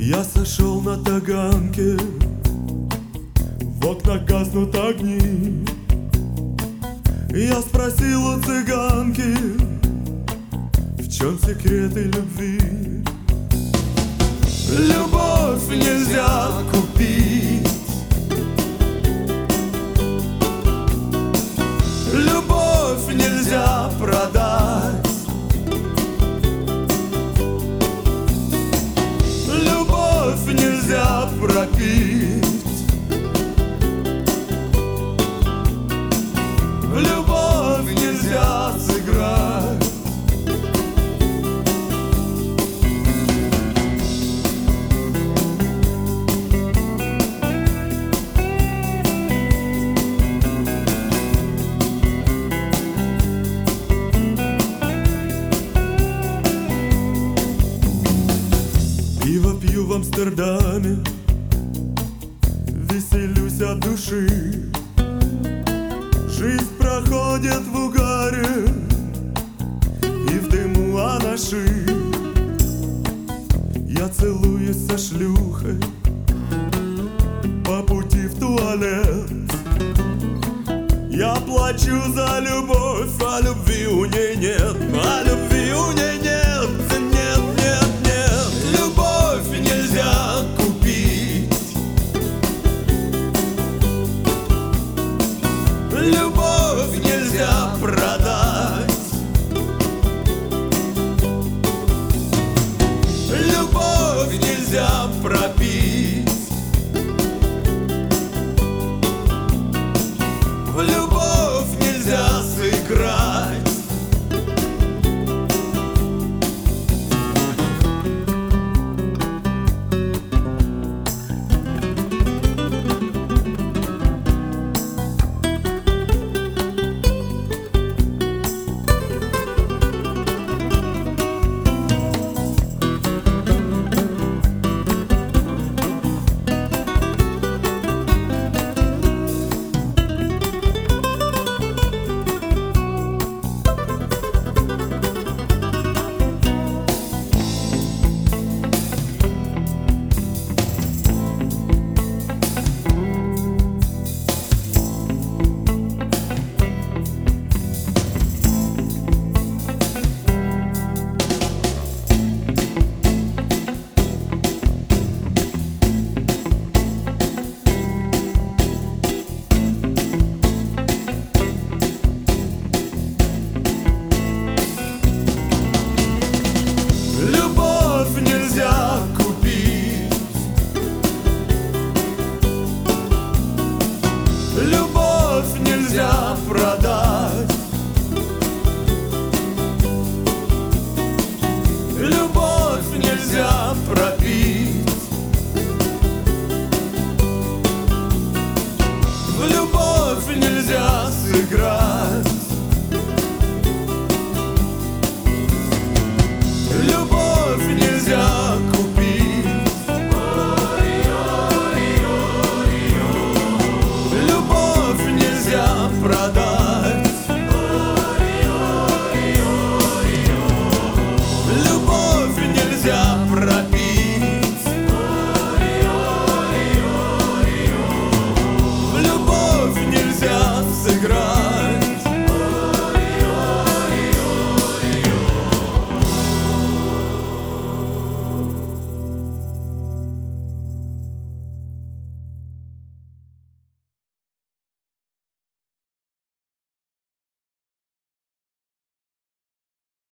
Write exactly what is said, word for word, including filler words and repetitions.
Я сошел на Таганке, в окнах гаснут огни. Я спросил у цыганки, в чем секреты любви. Любовь нельзя купить, любовь нельзя продать, любовь нельзя пропить, в любовь нельзя сыграть. Пиво пью в Амстердаме, веселюсь от души. Жизнь проходит в угаре и в дыму анаши. Я целуюсь со шлюхой по пути в туалет. Я плачу за любовь, а любви у ней нет.